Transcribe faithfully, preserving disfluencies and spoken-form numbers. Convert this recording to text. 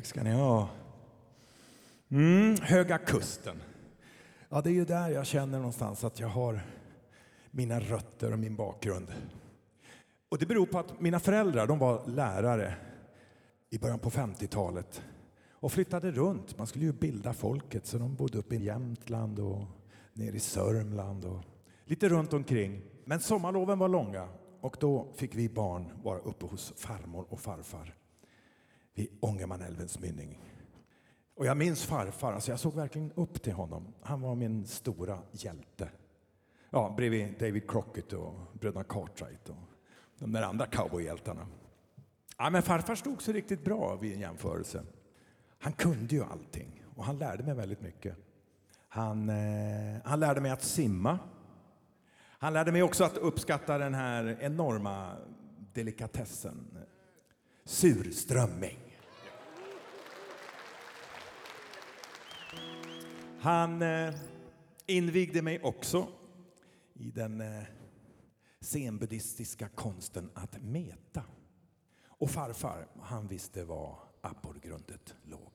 Tack ska ni ha. Mm, Höga Kusten. Ja, det är ju där jag känner någonstans att jag har mina rötter och min bakgrund. Och det beror på att mina föräldrar, de var lärare i början på femtiotalet och flyttade runt. Man skulle ju bilda folket, så de bodde uppe i Jämtland och ner i Sörmland och lite runt omkring. Men sommarloven var långa och då fick vi barn vara uppe hos farmor och farfar vid Ångermanälvens mynning. Och jag minns farfar, alltså jag såg verkligen upp till honom. Han var min stora hjälte. Ja, bredvid David Crockett och bröderna Cartwright och de där andra cowboyhjältarna. Ja, men farfar stod så riktigt bra vid en jämförelse. Han kunde ju allting och han lärde mig väldigt mycket. Han, eh, han lärde mig att simma. Han lärde mig också att uppskatta den här enorma delikatessen. Surströmming. Han eh, invigde mig också i den eh, zenbuddhistiska konsten att meta. Och farfar, han visste var abborrgrundet låg.